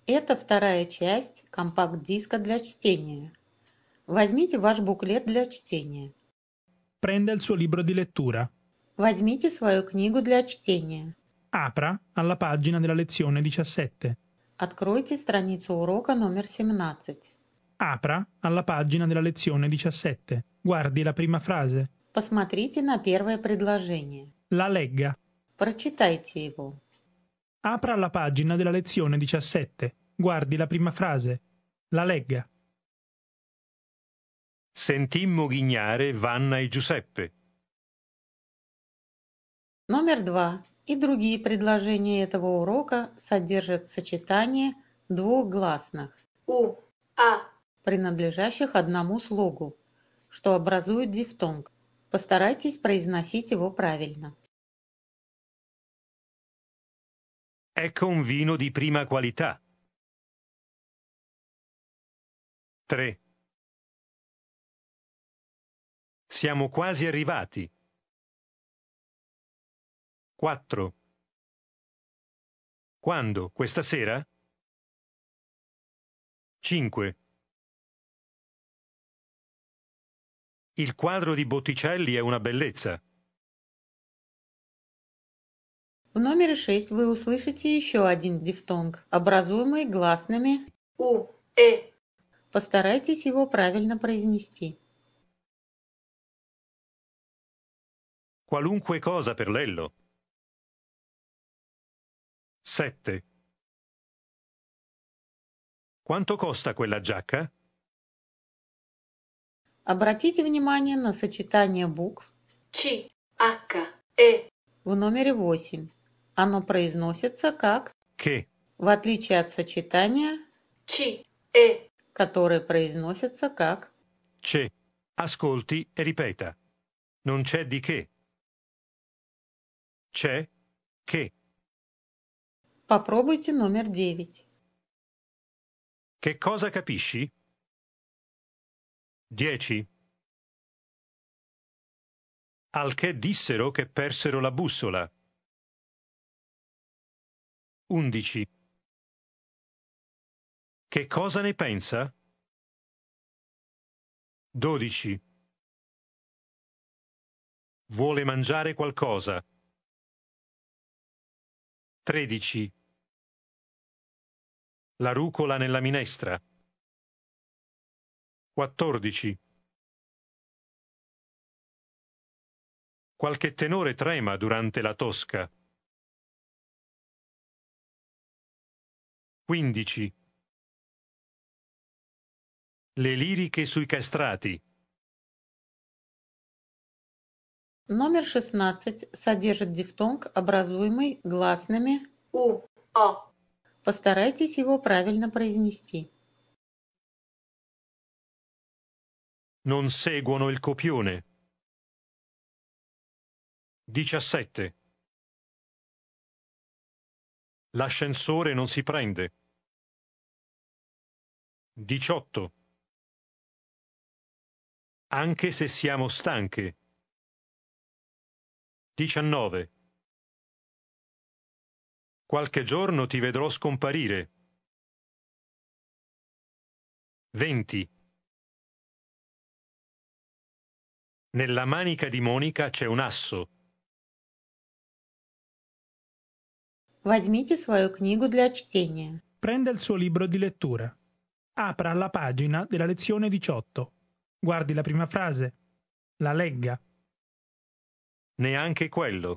Это вторая часть компакт-диска для чтения. Возьмите ваш буклет для чтения. Prenda il suo libro di lettura. Возьмите свою книгу для чтения. Apra alla pagina della lezione 17. Откройте страницу урока номер 17. Apra alla pagina della lezione 17. Guardi la prima frase. Посмотрите на первое предложение. La legga. Прочитайте его. Apra la pagina della lezione 17. Guardi la prima frase. La legga. Sentimmo ghignare Vanna e Giuseppe. Номер 2. И другие предложения этого урока содержат сочетание двух гласных У, А, принадлежащих одному слогу, что образует дифтонг. Постарайтесь произносить его правильно. Ecco un vino di prima qualità. 3. Siamo quasi arrivati. 4. Quando? Questa sera? 5. Il quadro di Botticelli è una bellezza. В номере 6 вы услышите еще один дифтонг, образуемый гласными. У, Постарайтесь его правильно произнести. Qualunque cosa per Lello. 7. Quanto costa quella giacca? Обратите внимание на сочетание букв Ч, H, в номере 8. Оно произносится как, Che, в отличие от сочетания, Ч, которое произносится как. c'è. Ascolti e ripeta. Non c'è di che. C'è che. Попробуйте номер 9. Che cosa capisci? 10. Al che dissero che persero la bussola. 11. Che cosa ne pensa? 12. Vuole mangiare qualcosa. 13. La rucola nella minestra. 14. Qualche tenore trema durante la tosca. 15. Le liriche sui castrati. Номер 16 содержит дифтонг, образуемый гласными. У, О. Постарайтесь его правильно произнести. Non seguono il copione. 17. L'ascensore non si prende. 18. Anche se siamo stanche. 19. Qualche giorno ti vedrò scomparire. 20. Nella manica di Monica c'è un asso. Возьмите свою книгу для чтения. Prenda il suo libro di lettura. Apra la pagina della lezione 18. Guardi la prima frase. La legga. Neanche quello.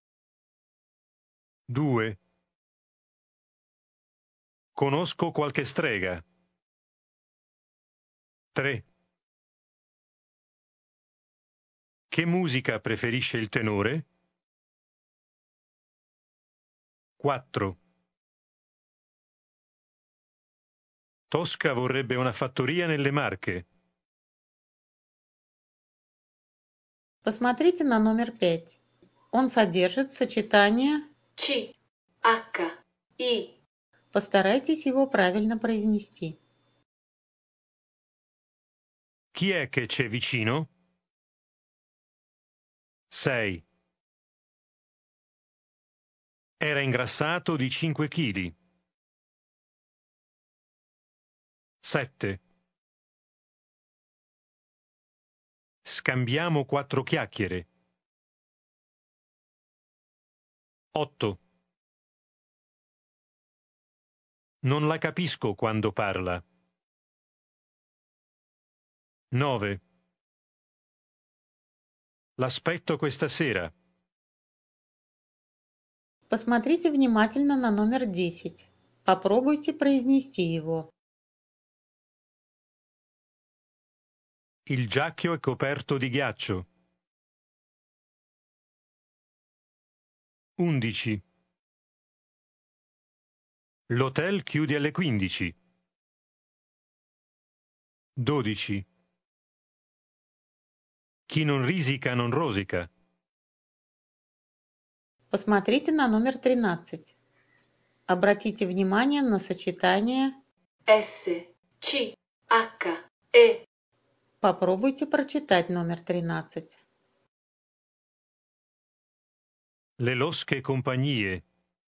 2. Conosco qualche strega. 3. Che musica preferisce il tenore? 4. Tosca vorrebbe una fattoria nelle Marche. Посмотрите на номер 5. Он содержит сочетание. Ч, H, I. Постарайтесь его правильно произнести. Chi è che c'è vicino? 6. Era ingrassato di 5 chili. 7. Scambiamo 4 chiacchiere. 8. Non la capisco quando parla. 9. L'aspetto questa sera. Посмотрите внимательно на номер 10. Попробуйте произнести его. Il giacchio è coperto di ghiaccio. 11. L'hotel chiude alle 15. 12. Chi non risica non rosica. Посмотрите на номер 13. Обратите внимание на сочетание. S, C, H, E. Попробуйте прочитать номер 13. Le losche compagnie.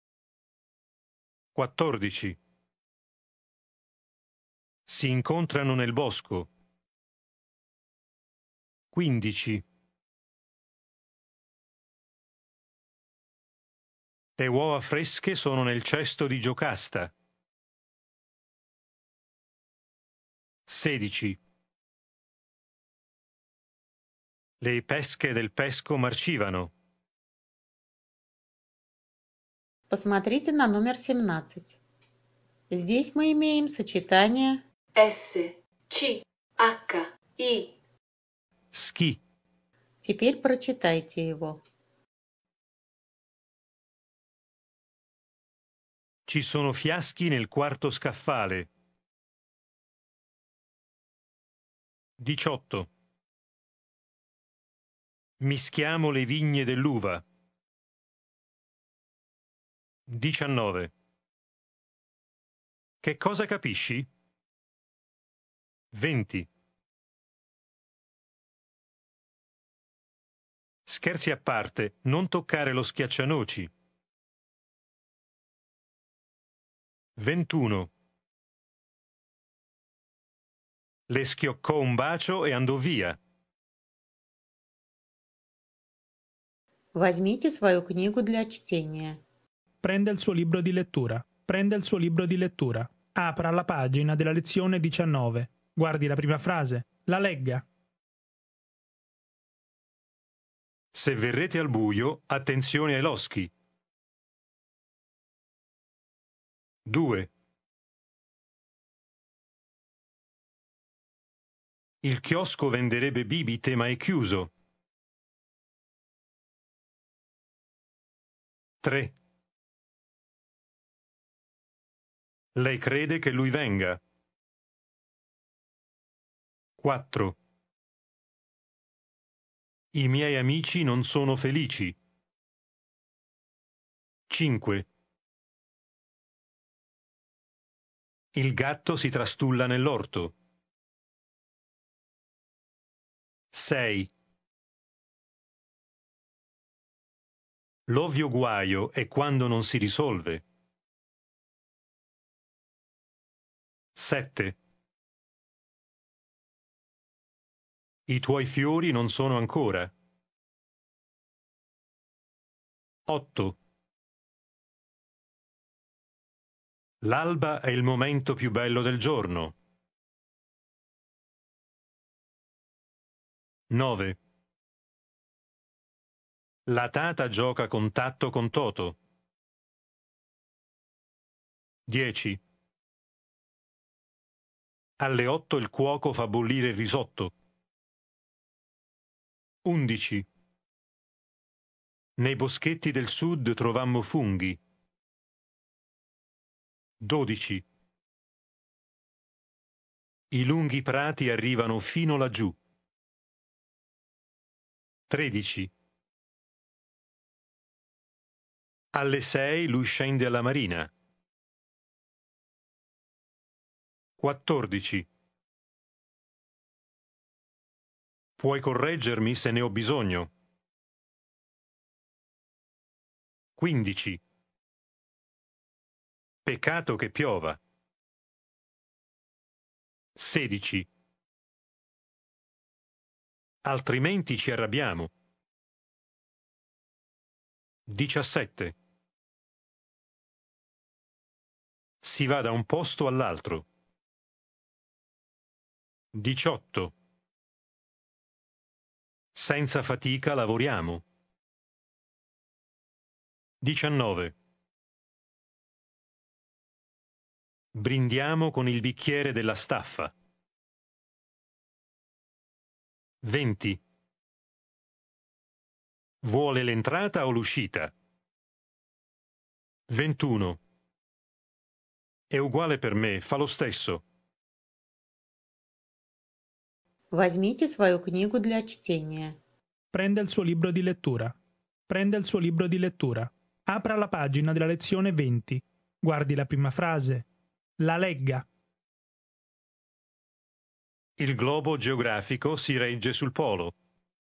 14. Si incontrano nel bosco. 15. Le uova fresche sono nel cesto di giocasta. 16. Le pesche del pesco marcivano. Посмотрите на номер 17. Здесь мы имеем сочетание. S, C, H, I. Ski. Теперь прочитайте его. Ci sono fiaschi nel quarto scaffale. 18. Mischiamo le vigne dell'uva. 19. Che cosa capisci? 20. Scherzi a parte, non toccare lo schiaccianoci. 21. Le schioccò un bacio e andò via. Возьмите свою книгу для чтения. Prenda il suo libro di lettura. Prenda il suo libro di lettura. Apra la pagina della lezione 19. Guardi la prima frase. La legga. Se verrete al buio, attenzione ai loschi. 2. Il chiosco venderebbe bibite ma è chiuso. 3. Lei crede che lui venga. 4. I miei amici non sono felici. 5. Il gatto si trastulla nell'orto. 6. L'ovvio guaio è quando non si risolve. 7. I tuoi fiori non sono ancora. 8. L'alba è il momento più bello del giorno. 9. La tata gioca con Tatto con Toto. 10. Alle 8 il cuoco fa bollire il risotto. 11. Nei boschetti del sud trovammo funghi. 12. I lunghi prati arrivano fino laggiù. 13. Alle 6 lui scende alla marina. 14. Puoi correggermi se ne ho bisogno. 15. Peccato che piova. 16. Altrimenti ci arrabbiamo. 17. Si va da un posto all'altro. 18. Senza fatica lavoriamo. 19. Brindiamo con il bicchiere della staffa. 20. Vuole l'entrata o l'uscita? 21. È uguale per me, fa lo stesso. Возьмите свою книгу для чтения. Prenda il suo libro di lettura. Prenda il suo libro di lettura. Apra la pagina della lezione 20. Guardi la prima frase. La legga. Il globo geografico si regge sul polo.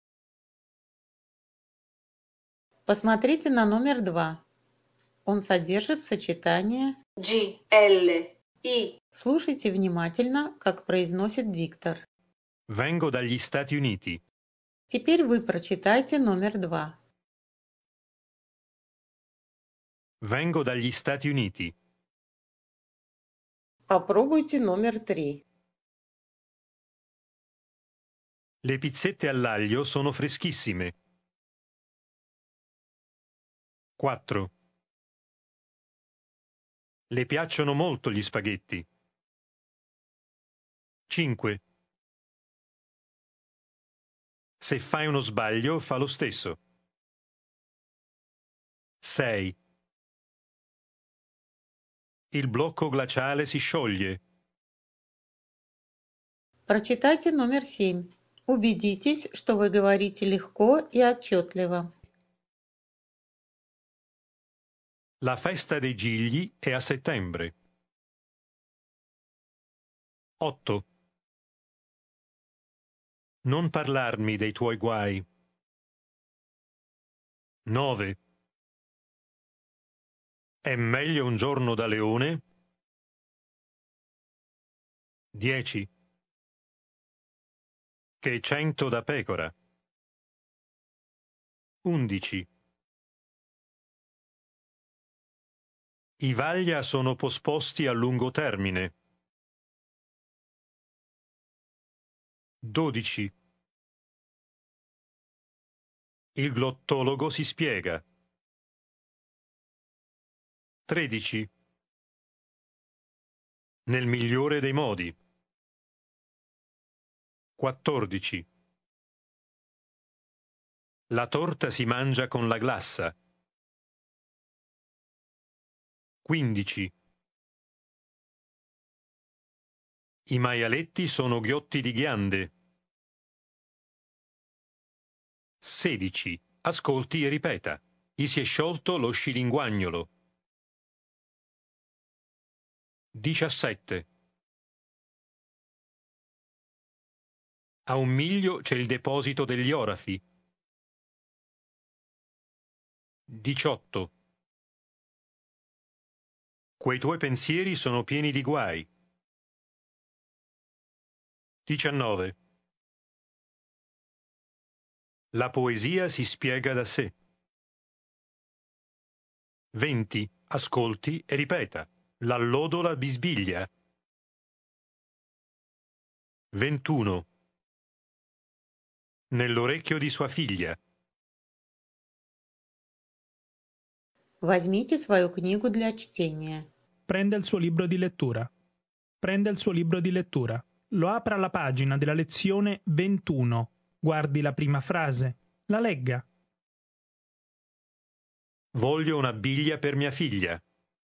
Посмотрите на номер 2. Он содержит сочетание. G, L, I, Слушайте внимательно, как произносит диктор. Vengo dagli Stati Uniti. Теперь вы прочитайте номер 2. Vengo dagli Stati Uniti. Попробуйте номер 3. Le pizzette all'aglio sono freschissime. 4. Le piacciono molto gli spaghetti. 5. Se fai uno sbaglio, fa lo stesso. 6. Il blocco glaciale si scioglie. Прочитайте номер 7. Убедитесь, что вы говорите легко и отчетливо. La festa dei Gigli è a settembre. 8. Non parlarmi dei tuoi guai. 9. È meglio un giorno da leone? 10. Che 100 da pecora. 11. I Vaglia sono posposti a lungo termine. 12. Il glottologo si spiega. 13. Nel migliore dei modi. 14. La torta si mangia con la glassa. 15. I maialetti sono ghiotti di ghiande. 16. Ascolti e ripeta. Gli si è sciolto lo scilinguagnolo. 17. A un miglio c'è il deposito degli orafi. 18. Quei tuoi pensieri sono pieni di guai. 19. La poesia si spiega da sé. 20. Ascolti e ripeta. L'allodola bisbiglia. 21. Nell'orecchio di sua figlia. Возьмите свою книгу для чтения. Prenda il suo libro di lettura. Prenda il suo libro di lettura. Lo apra alla pagina della lezione 21. Guardi la prima frase. La legga. Voglio una biglia per mia figlia.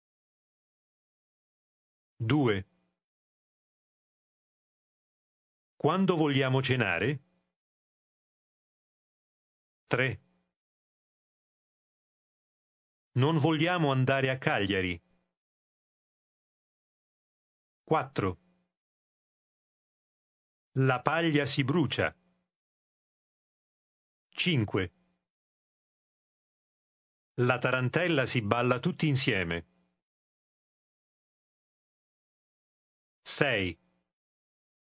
2. Quando vogliamo cenare? 3. Non vogliamo andare a Cagliari. 4. La paglia si brucia. 5. La tarantella si balla tutti insieme. 6.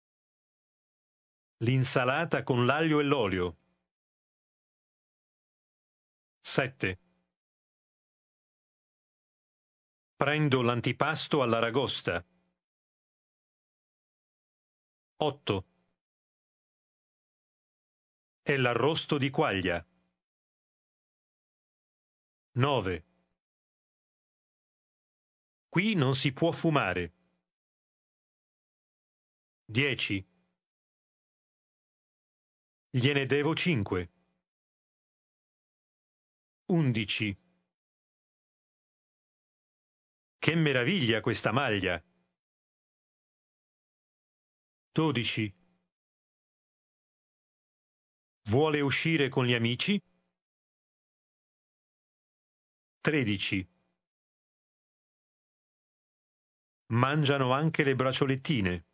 L'insalata con l'aglio e l'olio. 7. Prendo l'antipasto all'aragosta. 8. È l'arrosto di quaglia. 9. Qui non si può fumare. 10. Gliene devo 5. 11. Che meraviglia questa maglia! 12. Vuole uscire con gli amici? 13. Mangiano anche le braciolettine.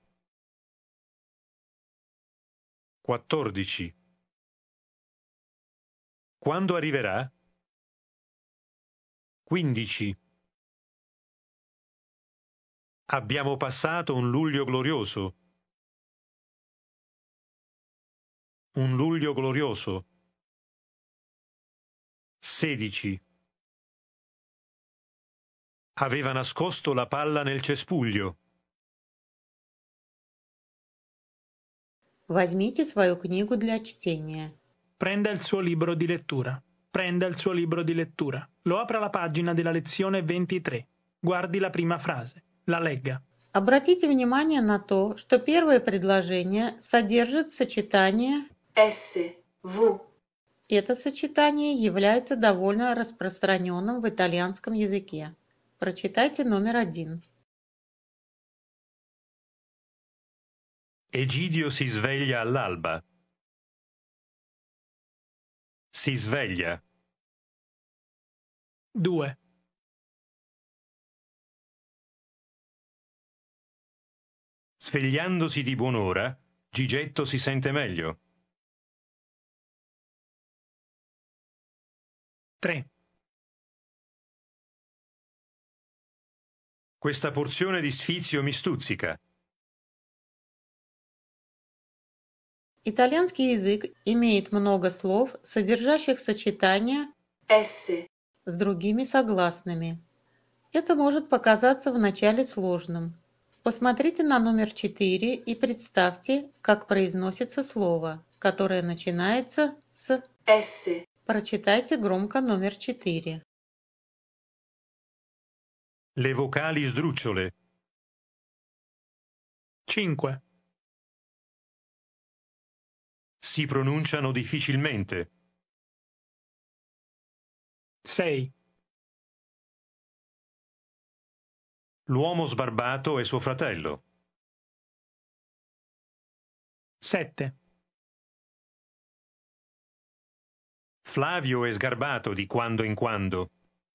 14. Quando arriverà? 15. Abbiamo passato un luglio glorioso. Un luglio glorioso. 16. Aveva nascosto la palla nel cespuglio. Возьмите свою книгу для чтения. Prenda il suo libro di lettura. Prenda il suo libro di lettura. Lo apra alla pagina della lezione 23. Guardi la prima frase. La legga. Обратите внимание на то, что первое предложение содержит сочетание S, V, Это сочетание является довольно распространенным в итальянском языке. Прочитайте номер 1. Egidio si sveglia all'alba. Si sveglia. 2. Svegliandosi di buon'ora, Gigetto si sente meglio. 3. Questa porzione di sfizio mi stuzzica. Итальянский язык имеет много слов, содержащих сочетания S, с другими согласными. Это может показаться вначале сложным. Посмотрите на номер 4 и представьте, как произносится слово, которое начинается с S, Прочитайте громко номер 4. Le vocali sdrucciole. 5. Si pronunciano difficilmente. 6. L'uomo sbarbato è suo fratello. 7. Flavio è sgarbato di quando in quando.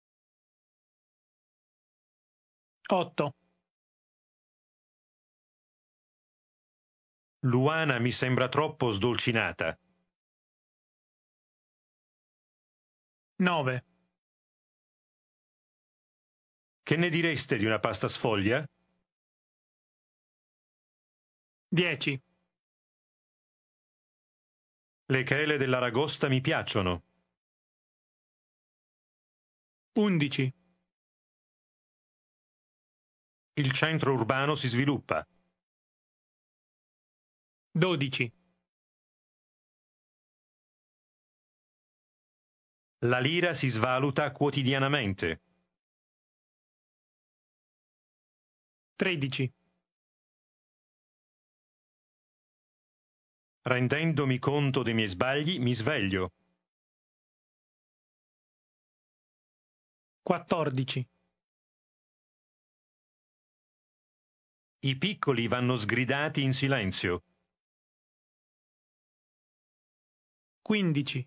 8. Luana mi sembra troppo sdolcinata. 9. Che ne direste di una pasta sfoglia? 10. Le chele dell'aragosta mi piacciono. 11. Il centro urbano si sviluppa. 12. La lira si svaluta quotidianamente. 13. Rendendomi conto dei miei sbagli, mi sveglio. 14. I piccoli vanno sgridati in silenzio. 15.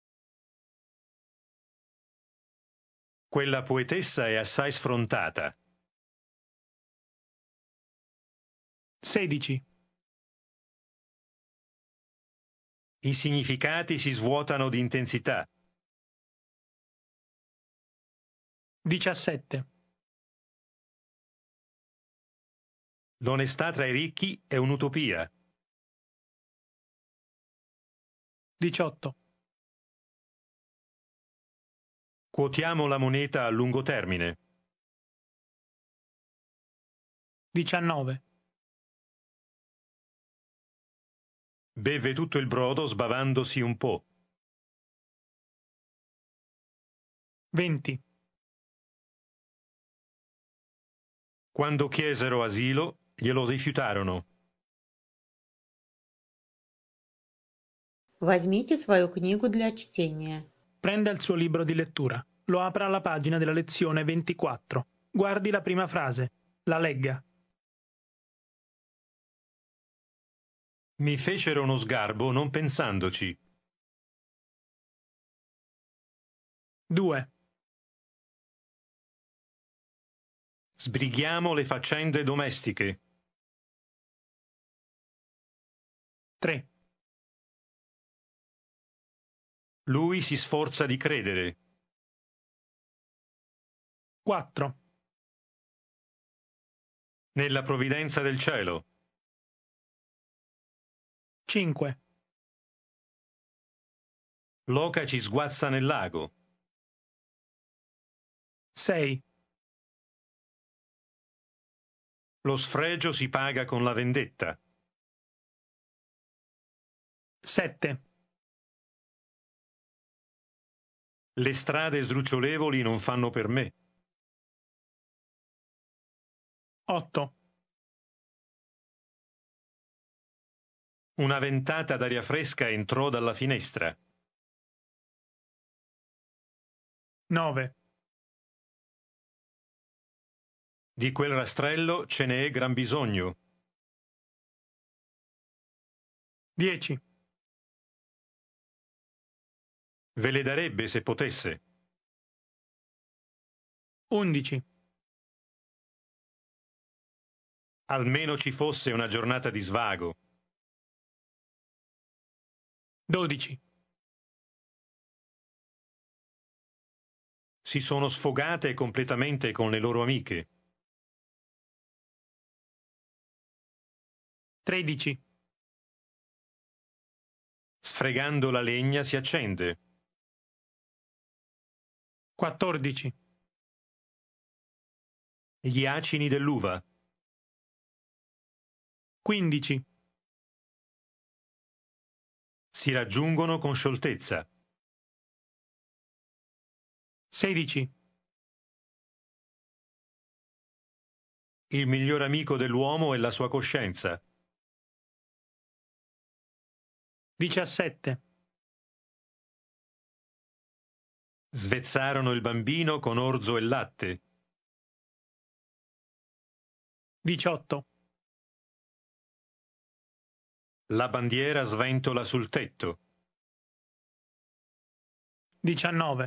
Quella poetessa è assai sfrontata. 16. I significati si svuotano di intensità. 17. L'onestà tra i ricchi è un'utopia. 18. Quotiamo la moneta a lungo termine. 19. Beve tutto il brodo sbavandosi un po'. 20. Quando chiesero asilo, glielo rifiutarono. Возьмите свою книгу для чтения. Prenda il suo libro di lettura. Lo apra alla pagina della lezione 24. Guardi la prima frase. La legga. Mi fecero uno sgarbo non pensandoci. 2. Sbrighiamo le faccende domestiche. 3. Lui si sforza di credere. 4. Nella provvidenza del cielo. 5. L'oca ci sguazza nel lago. 6. Lo sfregio si paga con la vendetta. 7. Le strade sdrucciolevoli non fanno per me. 8. Una ventata d'aria fresca entrò dalla finestra. 9. Di quel rastrello ce n'è gran bisogno. 10. Ve le darebbe se potesse. 11. Almeno ci fosse una giornata di svago. 12. Si sono sfogate completamente con le loro amiche. 13. Sfregando la legna si accende. 14. Gli acini dell'uva. 15. Si raggiungono con scioltezza. 16. Il miglior amico dell'uomo è la sua coscienza. 17. Svezzarono il bambino con orzo e latte. 18. La bandiera sventola sul tetto. 19.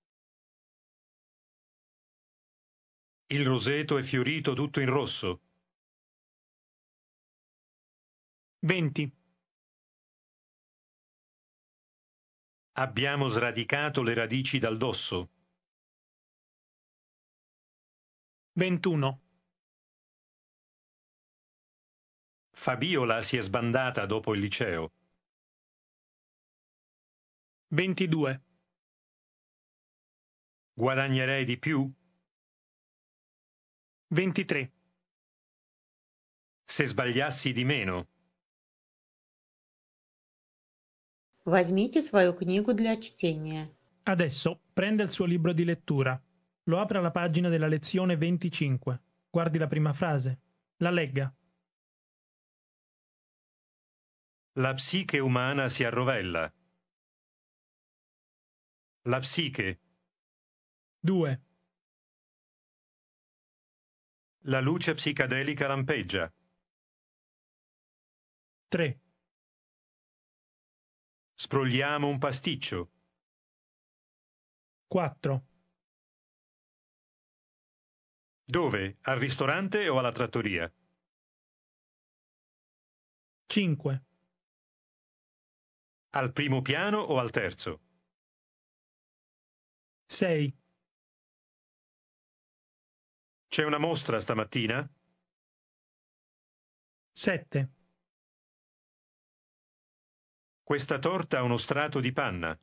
Il roseto è fiorito tutto in rosso. 20. Abbiamo sradicato le radici dal dosso. 21. Fabiola si è sbandata dopo il liceo. 22. Guadagnerei di più? 23. Se sbagliassi di meno. Возьмите свою книгу для чтения. Adesso prenda il suo libro di lettura. Lo apra alla pagina della lezione 25. Guardi la prima frase. La legga. La psiche umana si arrovella. La psiche. 2. La luce psicadelica lampeggia. 3. Sbrogliamo un pasticcio. 4. Dove? Al ristorante o alla trattoria? 5. Al primo piano o al terzo? 6. C'è una mostra stamattina? 7. Questa torta ha uno strato di panna.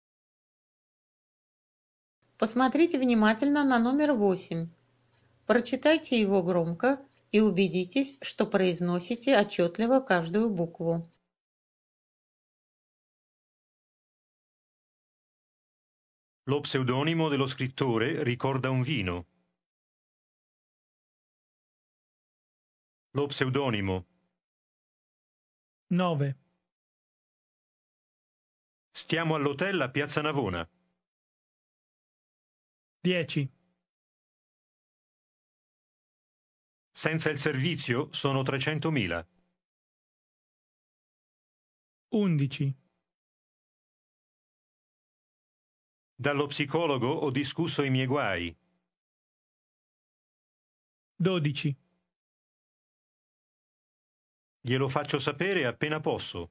Посмотрите внимательно на номер 8. Прочитайте его громко и убедитесь, что произносите отчетливо каждую букву. Lo pseudonimo dello scrittore ricorda un vino. Lo pseudonimo. 9, Stiamo all'hotel a Piazza Navona. 10, Senza il servizio sono 300.000. 11, Dallo psicologo ho discusso i miei guai. 12, Glielo faccio sapere appena posso.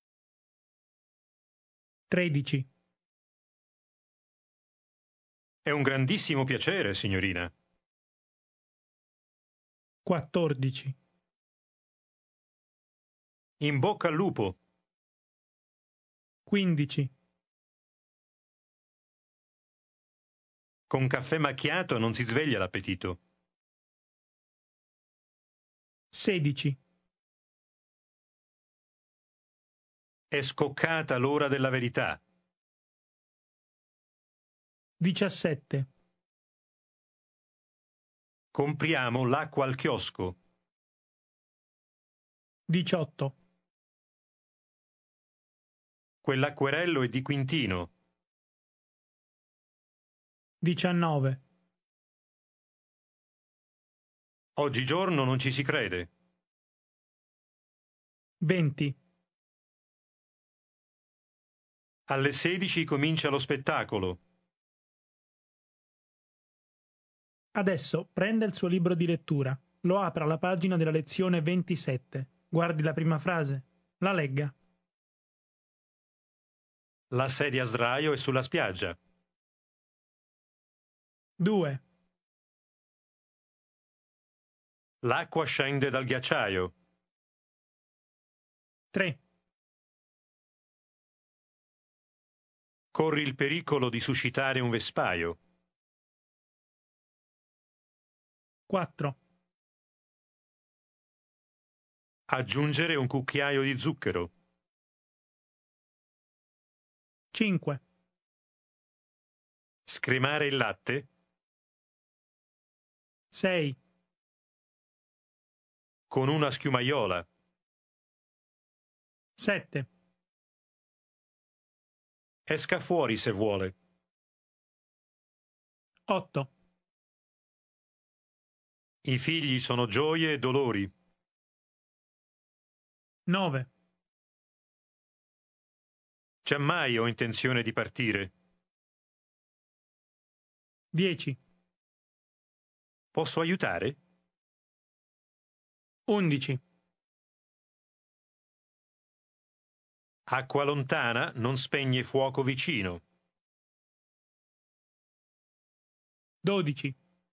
13, È un grandissimo piacere, signorina. 14, In bocca al lupo. 15, Con caffè macchiato non si sveglia l'appetito. 16, È scoccata l'ora della verità. 17, Compriamo l'acqua al chiosco. 18, Quell'acquerello è di Quintino. 19, Oggigiorno non ci si crede. 20. Alle 16 comincia lo spettacolo. Adesso prenda il suo libro di lettura, lo apra alla pagina della lezione 27, guardi la prima frase, la legga. La sedia a sdraio è sulla spiaggia. 2, L'acqua scende dal ghiacciaio. 3, Corri il pericolo di suscitare un vespaio. 4, Aggiungere un cucchiaio di zucchero. 5, Scremare il latte. 6, Con una schiumaiola. 7, Esca fuori se vuole. 8, I figli sono gioie e dolori. 9, Giammai ho intenzione di partire. 10, Posso aiutare? 11, Acqua lontana non spegne fuoco vicino. 12,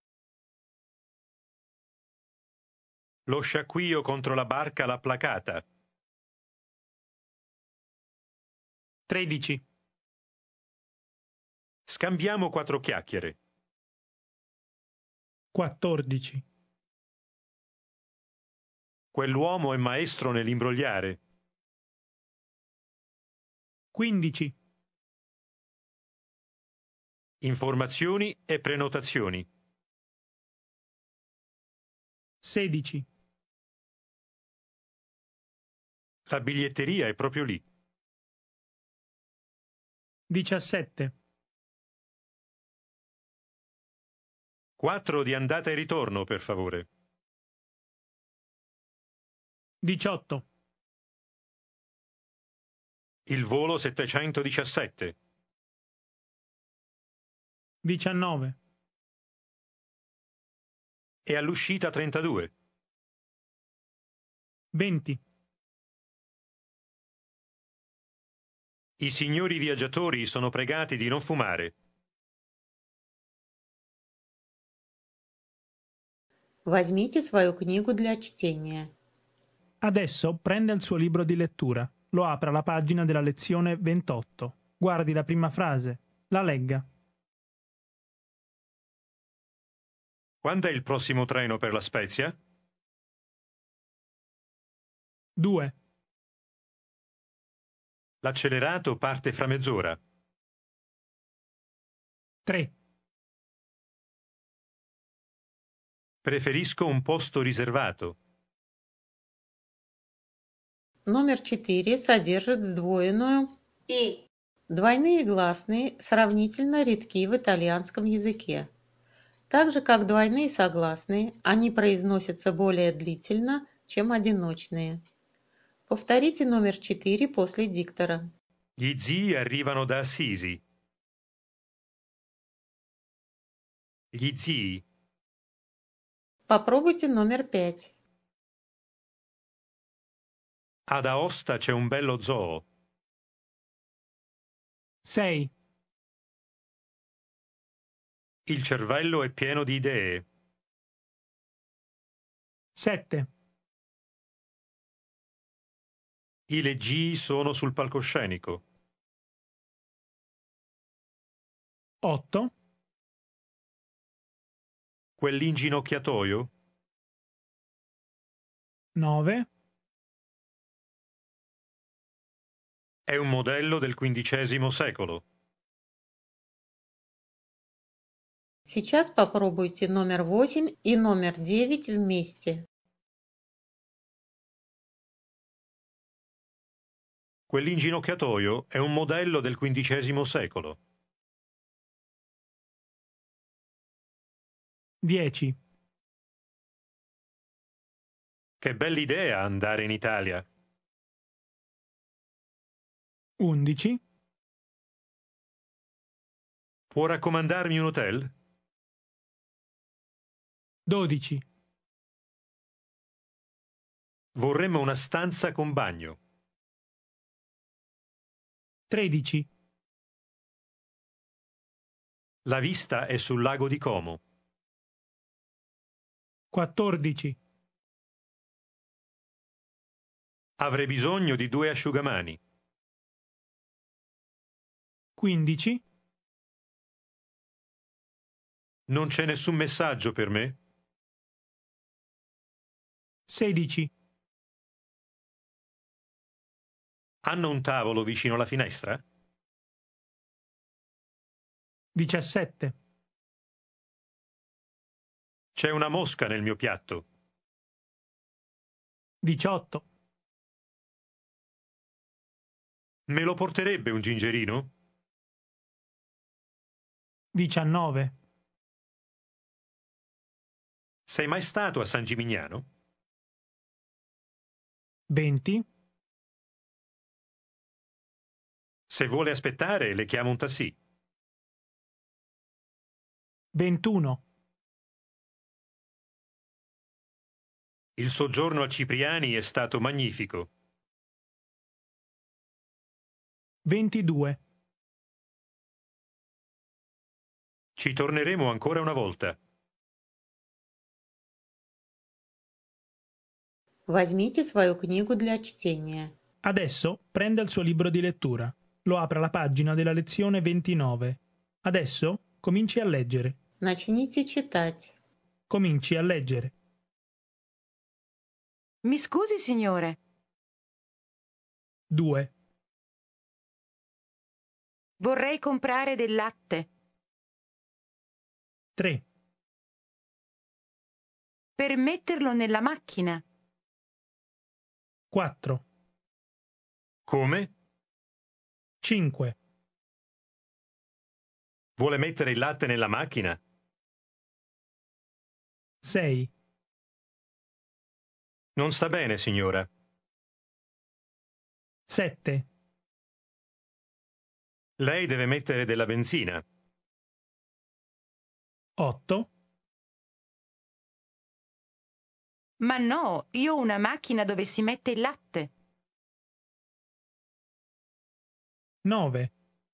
Lo sciacquio contro la barca l'ha placata. 13, Scambiamo 4 chiacchiere. 14, Quell'uomo è maestro nell'imbrogliare. 15, Informazioni e prenotazioni. 16, La biglietteria è proprio lì. 17, 4 di andata e ritorno, per favore. 18, Il volo 717. 19, E all'uscita 32. 20, I signori viaggiatori sono pregati di non fumare. Возьмите свою книгу для чтения. Adesso prenda il suo libro di lettura, lo apra alla pagina della lezione 28. Guardi la prima frase. La legga. Quando è il prossimo treno per La Spezia? 2, L'accelerato parte fra mezz'ora. 3, Preferisco un posto riservato. Номер 4 содержит сдвоенную I. Двойные гласные сравнительно редки в итальянском языке. Так же, как двойные согласные, они произносятся более длительно, чем одиночные. Повторите номер 4 после диктора. Gli zii arrivano da Assisi. Gli zii. Попробуйте номер 5. Ad Aosta c'è un bello zoo. 6, Il cervello è pieno di idee. 7, I leggii sono sul palcoscenico. 8, Quell'inginocchiatoio? 9, È un modello del XV secolo. Сейчас попробуйте номер 8 и номер 9 вместе. Quell'inginocchiatoio è un modello del XV secolo. 10, Che bell'idea andare in Italia. 11, Può raccomandarmi un hotel? 12, Vorremmo una stanza con bagno. 13, La vista è sul lago di Como. 14, Avrei bisogno di 2 asciugamani. 15, Non c'è nessun messaggio per me? 16, Hanno un tavolo vicino alla finestra? 17, C'è una mosca nel mio piatto. 18, Me lo porterebbe un gingerino? 19, Sei mai stato a San Gimignano? 20, Se vuole aspettare, le chiamo un tassì. 21, Il soggiorno a Cipriani è stato magnifico. 22, Ci torneremo ancora una volta. Возьмите свою книгу для чтения. Adesso prenda il suo libro di lettura. Lo apra alla pagina della lezione 29. Adesso cominci a leggere. Начните читать. Cominci a leggere. Mi scusi, signore. 2, Vorrei comprare del latte. 3, Per metterlo nella macchina. 4, Come? 5, Vuole mettere il latte nella macchina? 6, Non sta bene, signora. 7, Lei deve mettere della benzina. 8, Ma no, io ho una macchina dove si mette il latte. 9,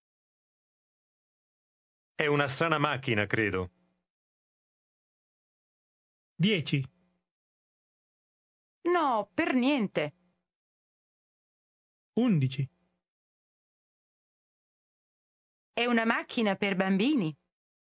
È una strana macchina, credo. 10, No, per niente. 11, È una macchina per bambini.